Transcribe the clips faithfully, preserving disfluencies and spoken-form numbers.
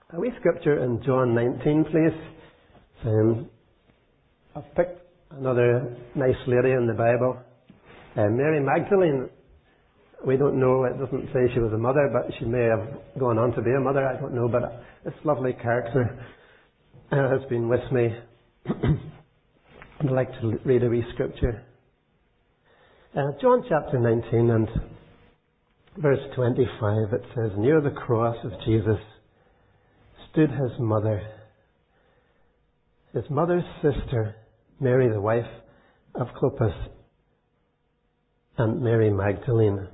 A wee scripture in John nineteen, please. Um, I've picked another nice lady in the Bible. Uh, Mary Magdalene. We don't know, it doesn't say she was a mother, but she may have gone on to be a mother, I don't know. But this lovely character uh, has been with me. I'd like to read a wee scripture. Uh, John chapter nineteen and verse twenty-five, it says, "Near the cross of Jesus stood his mother, his mother's sister, Mary the wife of Clopas, and Mary Magdalene."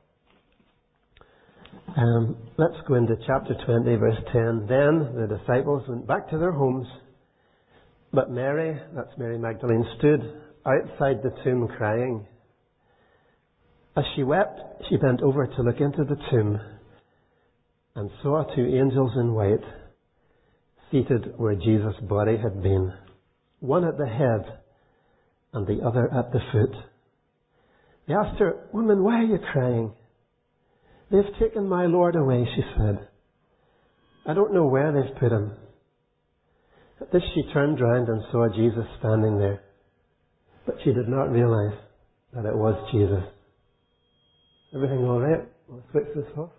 Um, let's go into chapter twenty, verse ten. "Then the disciples went back to their homes, but Mary," that's Mary Magdalene, "stood outside the tomb crying. As she wept, she bent over to look into the tomb and saw two angels in white seated where Jesus' body had been, one at the head and the other at the foot. They asked her, 'Woman, why are you crying?' 'They've taken my Lord away,' she said. 'I don't know where they've put him.' At this she turned round and saw Jesus standing there, but she did not realize that it was Jesus." Everything all right? I'll switch this off.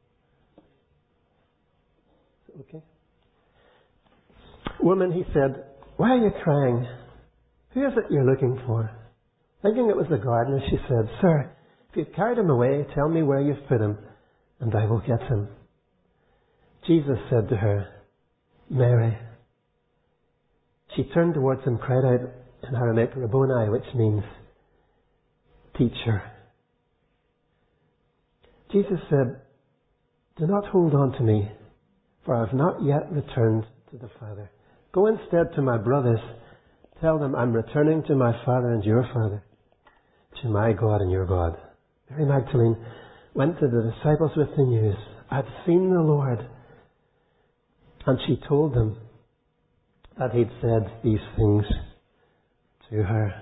Okay. "Woman," he said, "why are you crying? Who is it you're looking for?" Thinking it was the gardener, she said, "Sir, if you've carried him away, tell me where you've put him, and I will get him." Jesus said to her, "Mary." She turned towards him, cried out in Aramaic, "Rabboni," which means teacher. Jesus said, "Do not hold on to me, for I have not yet returned to the Father. Go instead to my brothers. Tell them I'm returning to my Father and your Father, to my God and your God." Mary Magdalene went to the disciples with the news, "I've seen the Lord." And she told them that he'd said these things to her.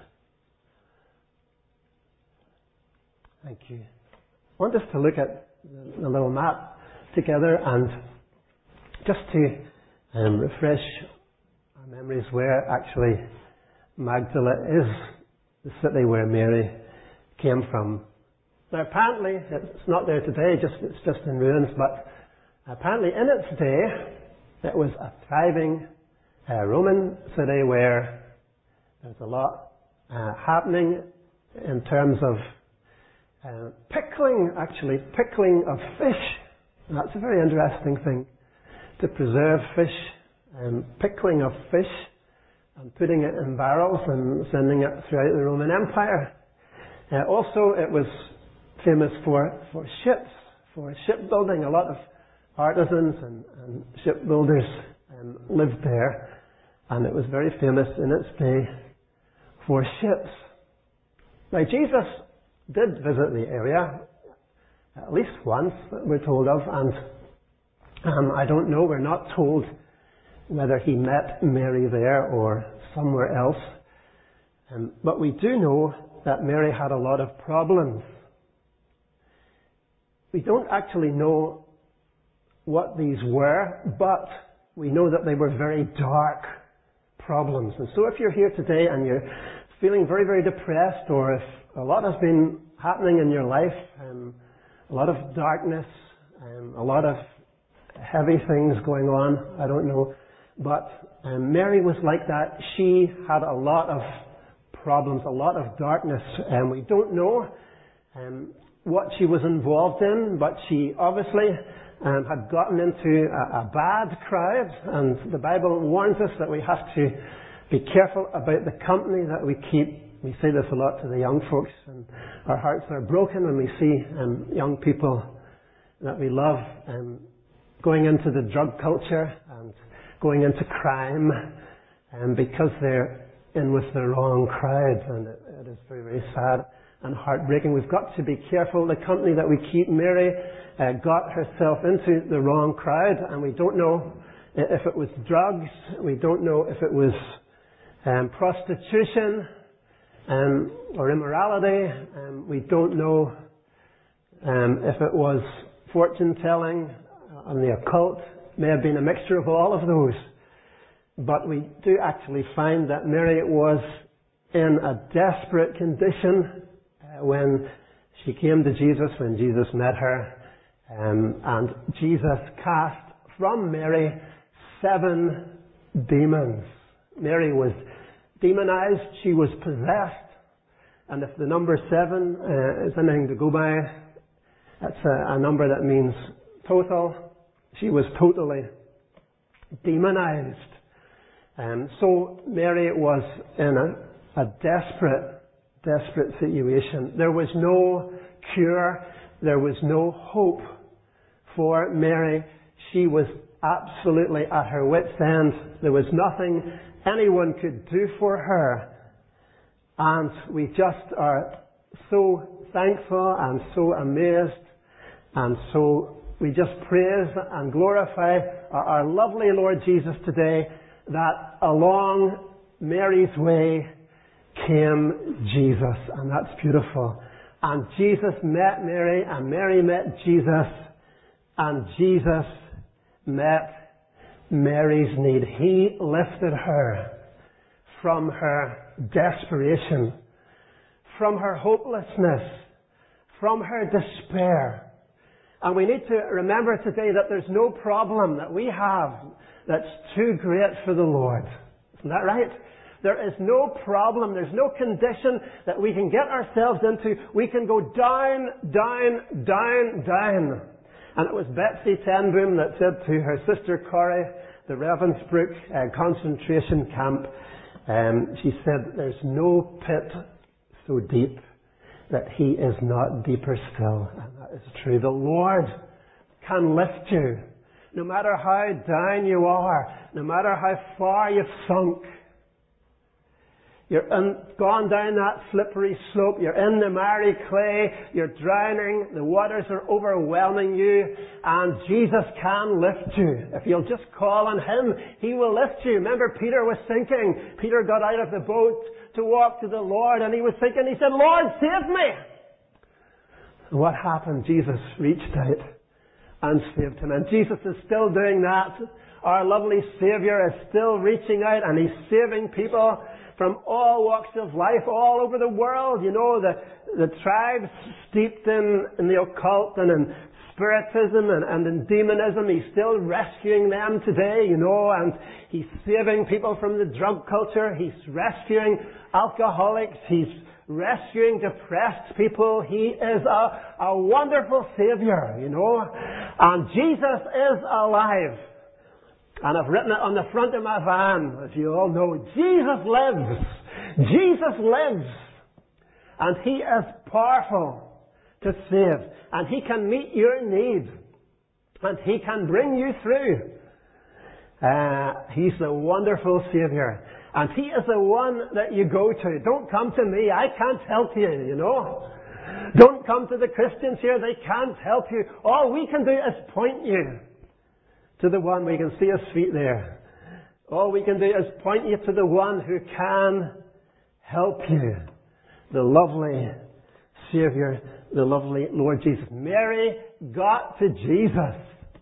Thank you. I want us to look at the little map together and just to um, refresh our memories where actually Magdala is, the city where Mary came from. Now apparently, it's not there today, just it's just in ruins, but apparently in its day, it was a thriving uh, Roman city where there's a lot uh, happening in terms of Uh, pickling, actually, pickling of fish. And that's a very interesting thing, to preserve fish, um, pickling of fish and putting it in barrels and sending it throughout the Roman Empire. Uh, also, it was famous for, for ships, for shipbuilding. A lot of artisans and, and shipbuilders um, lived there, and it was very famous in its day for ships. Now, Jesus did visit the area at least once, we're told of, and um, I don't know, we're not told whether he met Mary there or somewhere else. Um, but we do know that Mary had a lot of problems. We don't actually know what these were, but we know that they were very dark problems. And so if you're here today and you're feeling very, very depressed, or if a lot has been happening in your life, um, a lot of darkness, um, a lot of heavy things going on, I don't know. But um, Mary was like that. She had a lot of problems, a lot of darkness, and we don't know um, what she was involved in, but she obviously um, had gotten into a, a bad crowd, and the Bible warns us that we have to be careful about the company that we keep. We say this a lot to the young folks, and our hearts are broken when we see um, young people that we love um, going into the drug culture and going into crime, um, because they're in with the wrong crowd, and it, it is very, very sad and heartbreaking. We've got to be careful the company that we keep. Mary uh, got herself into the wrong crowd, and we don't know if it was drugs, we don't know if it was um, prostitution, Um, or immorality. Um, we don't know um, if it was fortune telling and the occult. may have been a mixture of all of those. But we do actually find that Mary was in a desperate condition uh, when she came to Jesus, when Jesus met her. Um, and Jesus cast from Mary seven demons. Mary was demonized. She was possessed. And if the number seven uh, is anything to go by, that's a, a number that means total. She was totally demonized. And so Mary was in a, a desperate, desperate situation. There was no cure. There was no hope for Mary. She was absolutely at her wit's end. There was nothing anyone could do for her. And we just are so thankful and so amazed, and so we just praise and glorify our, our lovely Lord Jesus today, that along Mary's way came Jesus, and that's beautiful. And Jesus met Mary, and Mary met Jesus, and Jesus met Mary's need. He lifted her from her desperation, from her hopelessness, from her despair. And we need to remember today that there's no problem that we have that's too great for the Lord. Isn't that right? There is no problem, there's no condition that we can get ourselves into. We can go down, down, down, down. And it was Betsy ten Boom that said to her sister Corrie, the Ravensbrück uh, concentration camp, um, she said, there's no pit so deep that he is not deeper still. And that is true. The Lord can lift you. No matter how down you are, no matter how far you've sunk, you're in, gone down that slippery slope, you're in the miry clay, you're drowning, the waters are overwhelming you, and Jesus can lift you. If you'll just call on Him, He will lift you. Remember, Peter was sinking. Peter got out of the boat to walk to the Lord, and he was sinking. He said, Lord, save me! And what happened? Jesus reached out and saved him. And Jesus is still doing that. Our lovely Saviour is still reaching out, and He's saving people from all walks of life, all over the world. You know, the, the tribes steeped in, in the occult and in spiritism and, and in demonism. He's still rescuing them today, you know, and He's saving people from the drug culture. He's rescuing alcoholics. He's rescuing depressed people. He is a, a wonderful Saviour, you know. And Jesus is alive. And I've written it on the front of my van, as you all know. Jesus lives. Jesus lives. And He is powerful to save. And He can meet your need. And He can bring you through. Uh, he's the wonderful Saviour. And He is the one that you go to. Don't come to me. I can't help you, you know. Don't come to the Christians here. They can't help you. All we can do is point you to the one. We can see His feet there. All we can do is point you to the one who can help you. The lovely Saviour, the lovely Lord Jesus. Mary got to Jesus.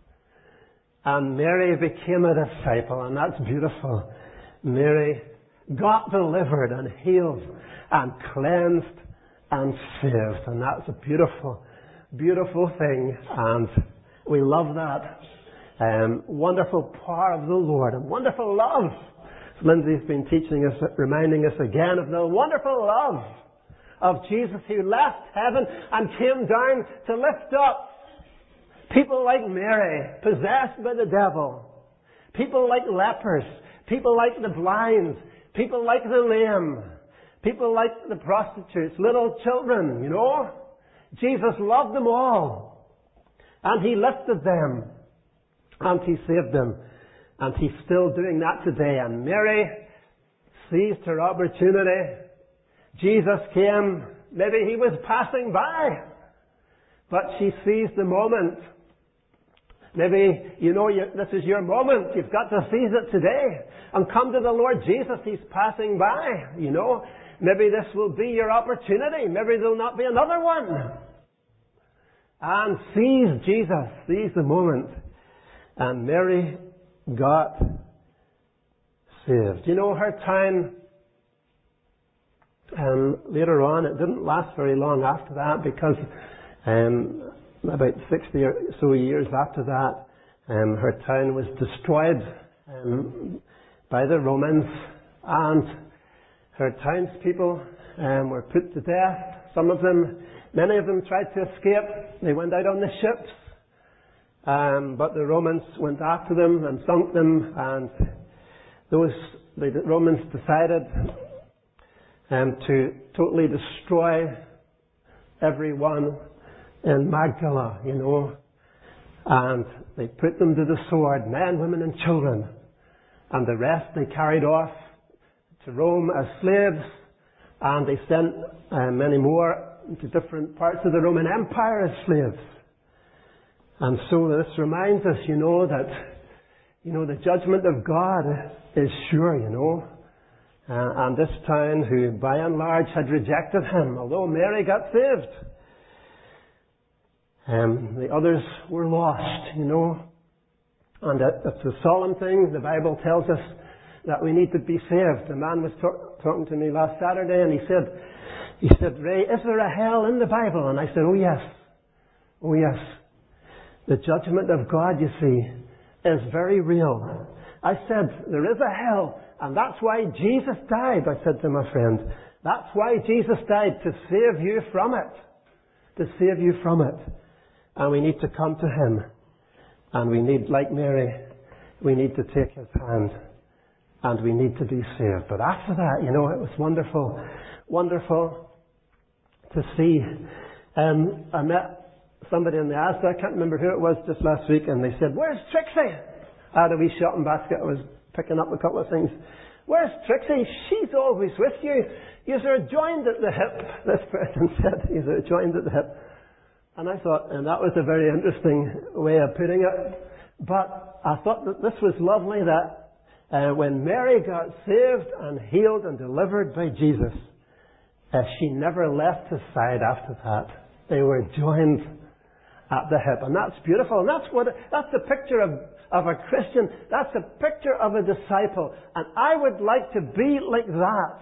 And Mary became a disciple. And that's beautiful. Mary got delivered and healed and cleansed and saved. And that's a beautiful, beautiful thing. And we love that. Um, wonderful power of the Lord and wonderful love. So Lindsay's been teaching us, reminding us again of the wonderful love of Jesus, who left heaven and came down to lift up people like Mary, possessed by the devil, people like lepers, people like the blind, people like the lame, people like the prostitutes, little children, you know. Jesus loved them all, and He lifted them. And He saved them. And He's still doing that today. And Mary seized her opportunity. Jesus came. Maybe He was passing by. But she seized the moment. Maybe, you know, you, this is your moment. You've got to seize it today. And come to the Lord Jesus. He's passing by, you know. Maybe this will be your opportunity. Maybe there'll not be another one. And seize Jesus. Seize the moment. And Mary got saved. You know, her time, um, later on, it didn't last very long after that, because um, about sixty or so years after that, um, her town was destroyed um, by the Romans, and her townspeople um, were put to death. Some of them, many of them tried to escape. They went out on the ships, um, but the Romans went after them and sunk them, and those the Romans decided um, to totally destroy everyone in Magdala, you know, and they put them to the sword, men, women and children, and the rest they carried off to Rome as slaves, and they sent uh, many more to different parts of the Roman Empire as slaves. And so this reminds us, you know, that, you know, the judgment of God is sure, you know. Uh, and this town, who by and large had rejected him, although Mary got saved, um, the others were lost, you know. And it, it's a solemn thing. The Bible tells us that we need to be saved. A man was talk, talking to me last Saturday, and he said, he said, Ray, is there a hell in the Bible? And I said, oh yes. Oh yes. The judgment of God, you see, is very real. I said, there is a hell, and that's why Jesus died, I said to my friend. That's why Jesus died, to save you from it. To save you from it. And we need to come to Him. And we need, like Mary, we need to take His hand. And we need to be saved. But after that, you know, it was wonderful, wonderful to see. Um, I met somebody in the Asda, I can't remember who it was, just last week, and they said, where's Trixie? I had a wee shopping basket, I was picking up a couple of things. Where's Trixie? She's always with you. You're joined at the hip, this person said. You're joined at the hip. And I thought, and that was a very interesting way of putting it. But I thought that this was lovely, that uh, when Mary got saved and healed and delivered by Jesus, uh, she never left his side after that. They were joined at the hip. And that's beautiful. And that's what, that's a picture of, of a Christian. That's a picture of a disciple. And I would like to be like that,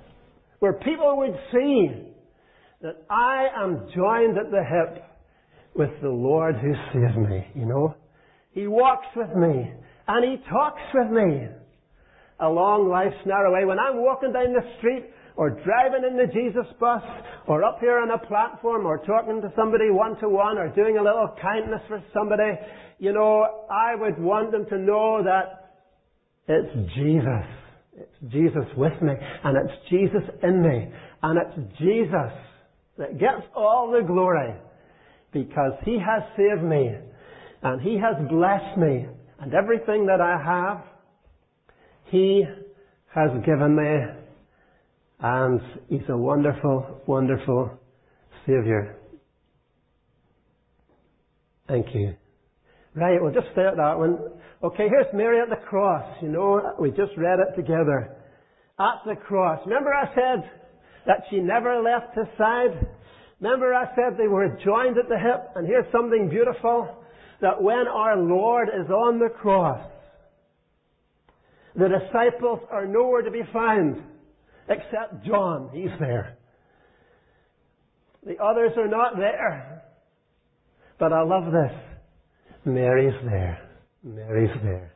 where people would see that I am joined at the hip with the Lord who saved me, you know. He walks with me, and He talks with me along life's narrow way. When I'm walking down the street, or driving in the Jesus bus, or up here on a platform, or talking to somebody one-to-one, or doing a little kindness for somebody, you know, I would want them to know that it's Jesus. It's Jesus with me, and it's Jesus in me, and it's Jesus that gets all the glory, because He has saved me, and He has blessed me, and everything that I have, He has given me, and He's a wonderful, wonderful Saviour. Thank you. Right, we'll just stay at that one. Okay, here's Mary at the cross. You know, we just read it together. At the cross. Remember I said that she never left His side? Remember I said they were joined at the hip? And here's something beautiful, that when our Lord is on the cross, the disciples are nowhere to be found except John. He's there. The others are not there. But I love this. Mary's there. Mary's there.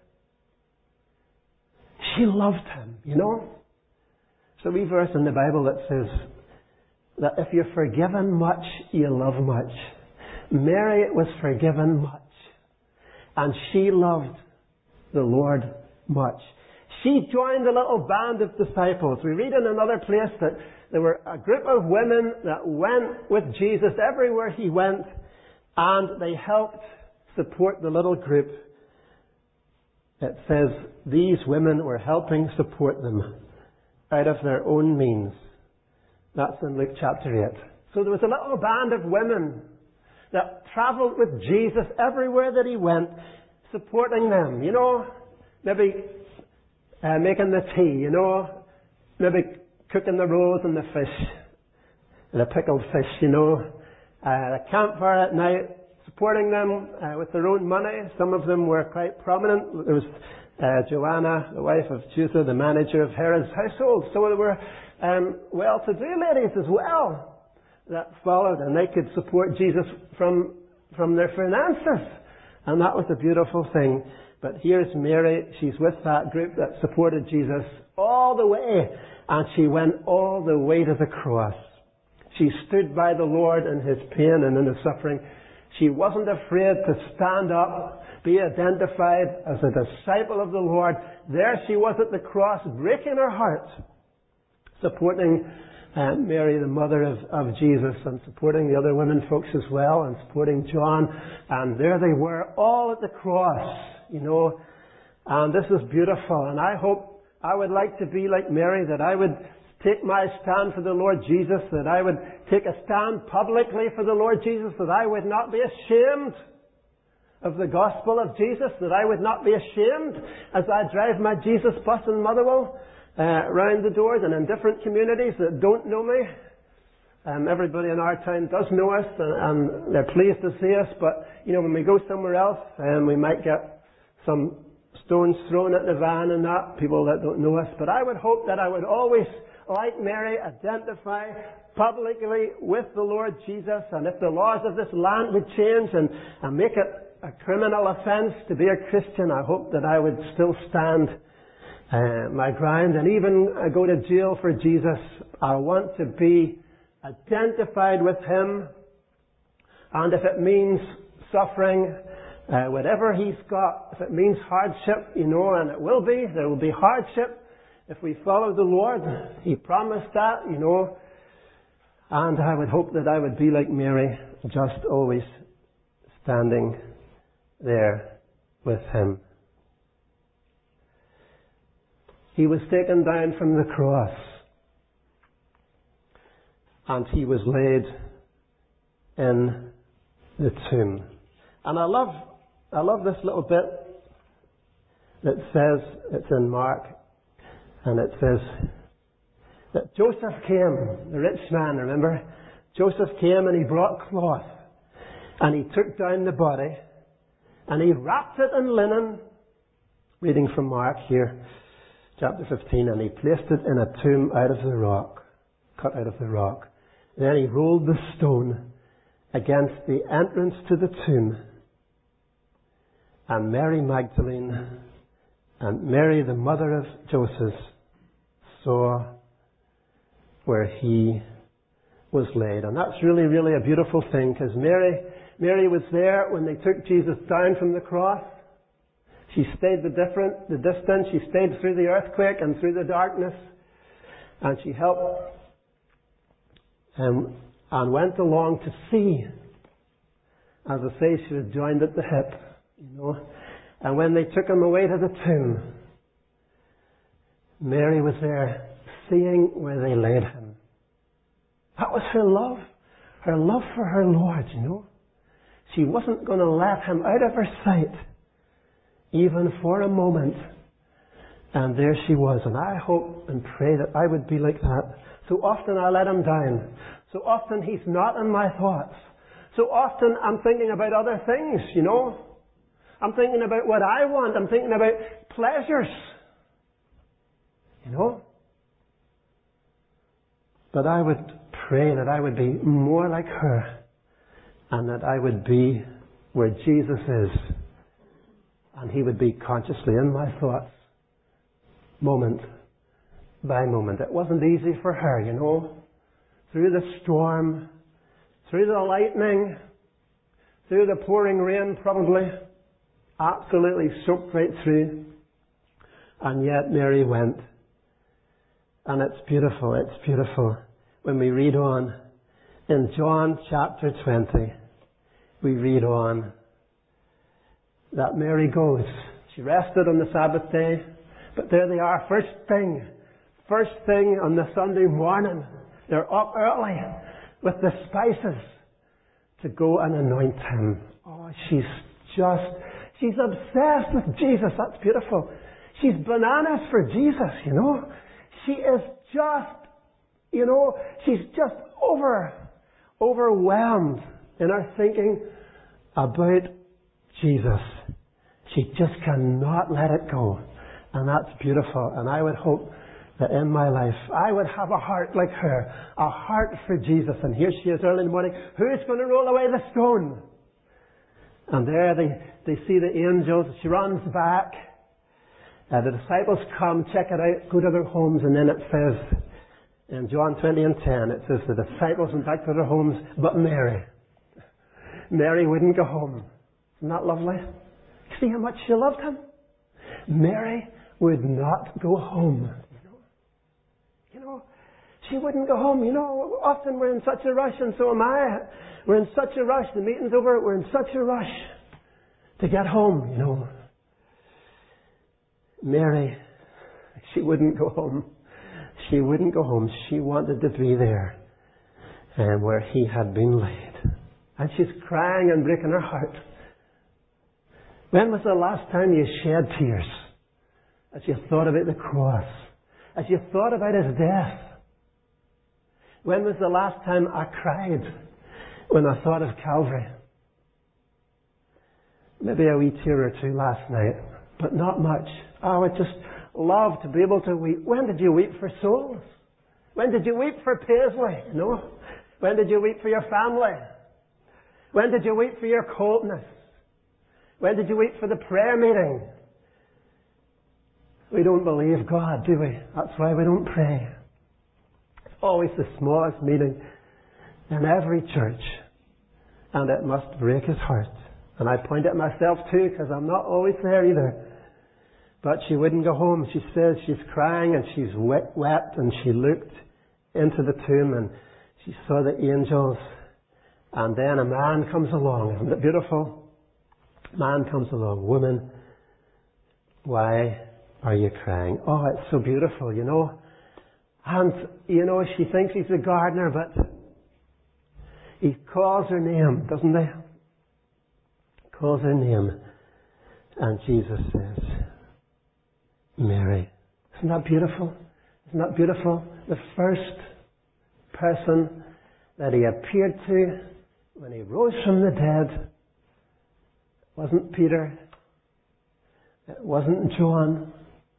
She loved Him, you know. There's a wee verse in the Bible that says that if you're forgiven much, you love much. Mary was forgiven much. And she loved the Lord much. She joined a little band of disciples. We read in another place that there were a group of women that went with Jesus everywhere He went, and they helped support the little group. It says these women were helping support them out of their own means. That's in Luke chapter eight. So there was a little band of women that travelled with Jesus everywhere that He went, supporting them. You know, maybe uh, making the tea, you know, maybe cooking the rolls and the fish, the pickled fish, you know, uh, a campfire at night, supporting them uh, with their own money. Some of them were quite prominent. There was uh, Joanna, the wife of Chusa, the manager of Herod's household. So there were um, well-to-do ladies as well that followed, and they could support Jesus from from their finances. And that was a beautiful thing. But here's Mary. She's with that group that supported Jesus all the way, and she went all the way to the cross. She stood by the Lord in His pain and in His suffering. She wasn't afraid to stand up, be identified as a disciple of the Lord. There she was at the cross, breaking her heart, supporting uh, Mary, the mother of, of Jesus, and supporting the other women folks as well, and supporting John. And there they were, all at the cross, you know. And this is beautiful. And I hope I would like to be like Mary, that I would take my stand for the Lord Jesus, that I would take a stand publicly for the Lord Jesus, that I would not be ashamed of the gospel of Jesus, that I would not be ashamed as I drive my Jesus bus in Motherwell uh, around the doors and in different communities that don't know me. Um, everybody in our town does know us, and, and they're pleased to see us, but you know, when we go somewhere else, um, we might get some stones thrown at the van and that, people that don't know us. But I would hope that I would always, like Mary, identify publicly with the Lord Jesus. And if the laws of this land would change and, and make it a criminal offence to be a Christian, I hope that I would still stand uh, my ground and even uh, go to jail for Jesus. I want to be identified with Him. And if it means suffering, uh, whatever He's got, if it means hardship, you know, and it will be, there will be hardship if we follow the Lord. He promised that, you know. And I would hope that I would be like Mary, just always standing there with Him. He was taken down from the cross, and He was laid in the tomb. And I love, I love this little bit that says, it's in Mark, and it says that Joseph came, the rich man, remember? Joseph came and he brought cloth, and he took down the body, and he wrapped it in linen, reading from Mark here, chapter fifteen, and he placed it in a tomb out of the rock, cut out of the rock. Then he rolled the stone against the entrance to the tomb. And Mary Magdalene and Mary, the mother of Joseph, saw where he was laid. And that's really, really a beautiful thing, because Mary, Mary was there when they took Jesus down from the cross. She stayed the different, the distance. She stayed through the earthquake and through the darkness. And she helped um, and went along to see. As I say, she was joined at the hip, you know. And when they took him away to the tomb, Mary was there seeing where they laid him. That was her love. Her love for her Lord, you know. She wasn't going to let him out of her sight, even for a moment. And there she was. And I hope and pray that I would be like that. So often I let him down. So often he's not in my thoughts. So often I'm thinking about other things, you know. I'm thinking about what I want. I'm thinking about pleasures, you know. But I would pray that I would be more like her, and that I would be where Jesus is, and He would be consciously in my thoughts, moment by moment. It wasn't easy for her, you know. Through the storm, through the lightning, through the pouring rain probably, absolutely soaked right through. And yet Mary went. And it's beautiful, it's beautiful. When we read on, in John chapter twenty, we read on that Mary goes. She rested on the Sabbath day, but there they are, first thing, first thing on the Sunday morning. They're up early with the spices to go and anoint Him. Oh, she's just, she's obsessed with Jesus. That's beautiful. She's bananas for Jesus, you know. She is just, you know, she's just over, overwhelmed in her thinking about Jesus. She just cannot let it go. And that's beautiful. And I would hope that in my life I would have a heart like her, a heart for Jesus. And here she is early in the morning. Who's going to roll away the stone? And there they, they see the angels. She runs back. Uh, the disciples come, check it out, go to their homes, and then it says in John twenty and ten, it says the disciples went back to their homes, but Mary. Mary wouldn't go home. Isn't that lovely? See how much she loved him? Mary would not go home. You know, you know, she wouldn't go home. You know, often we're in such a rush, and so am I. We're in such a rush. The meeting's over. We're in such a rush to get home, you know. Mary, she wouldn't go home. She wouldn't go home. She wanted to be there and where he had been laid. And she's crying and breaking her heart. When was the last time you shed tears as you thought about the cross? As you thought about his death? When was the last time I cried when I thought of Calvary? Maybe a wee tear or two last night, but not much. I would just love to be able to weep. When did you weep for souls? When did you weep for Paisley? No. When did you weep for your family? When did you weep for your coldness? When did you weep for the prayer meeting? We don't believe God, do we? That's why we don't pray. It's always the smallest meeting in every church, and it must break his heart. And I point at myself too, because I'm not always there either. But she wouldn't go home. She says she's crying and she's wet, wept, and she looked into the tomb and she saw the angels. And then a man comes along. Isn't it beautiful? Man comes along. Woman, why are you crying? Oh, it's so beautiful, you know. And, you know, she thinks he's the gardener, but he calls her name, doesn't he? Calls her name. And Jesus says, Mary. Isn't that beautiful? Isn't that beautiful? The first person that he appeared to when he rose from the dead wasn't Peter. It wasn't John.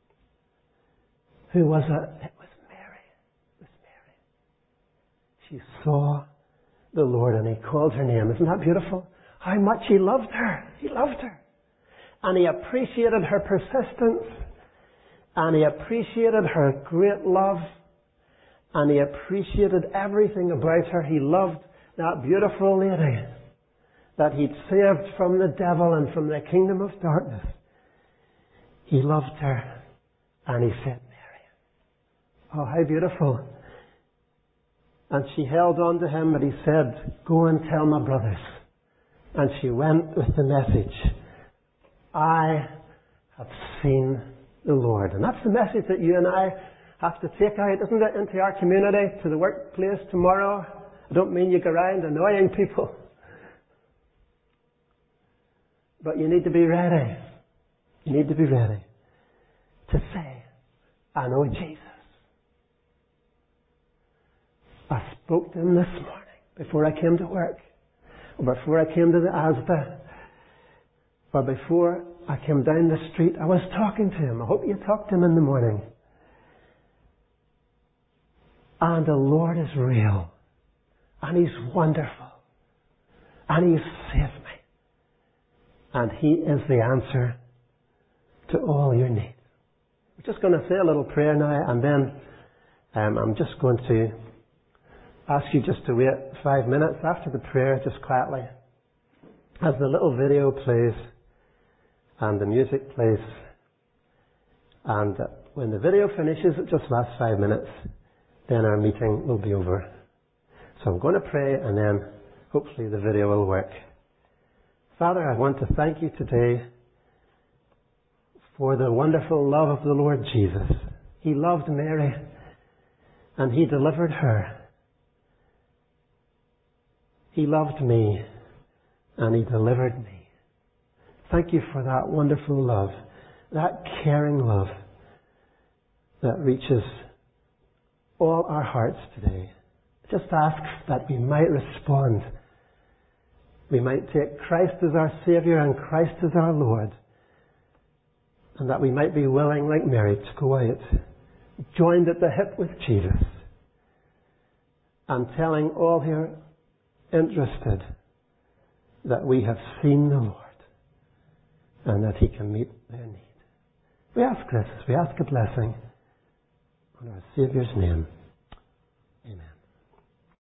Who was it? It was Mary. It was Mary. She saw the Lord and he called her name. Isn't that beautiful? How much he loved her. He loved her. And he appreciated her persistence. And he appreciated her great love. And he appreciated everything about her. He loved that beautiful lady that he'd saved from the devil and from the kingdom of darkness. He loved her. And he said, Mary. Oh, how beautiful. And she held on to him, but he said, go and tell my brothers. And she went with the message, I have seen the Lord. And that's the message that you and I have to take out, isn't it, into our community, to the workplace tomorrow. I don't mean you go around annoying people. But you need to be ready. You need to be ready to say, I know Jesus. I spoke to him this morning before I came to work, or before I came to the Asda, or before I came down the street. I was talking to him. I hope you talked to him in the morning. And the Lord is real. And he's wonderful. And he's saved me. And he is the answer to all your needs. We're just going to say a little prayer now, and then um, I'm just going to ask you just to wait five minutes after the prayer, just quietly, as the little video plays and the music plays. And uh, when the video finishes, it just lasts five minutes, then our meeting will be over. So I'm going to pray, and then hopefully the video will work. Father, I want to thank you today for the wonderful love of the Lord Jesus. He loved Mary, and he delivered her. He loved me, and he delivered me. Thank you for that wonderful love, that caring love that reaches all our hearts today. Just ask that we might respond we might take Christ as our Saviour and Christ as our Lord, and that we might be willing, like Mary, to go out, joined at the hip with Jesus, and telling all who are interested that we have seen the Lord and that He can meet their need. We ask this, we ask a blessing in our Saviour's name.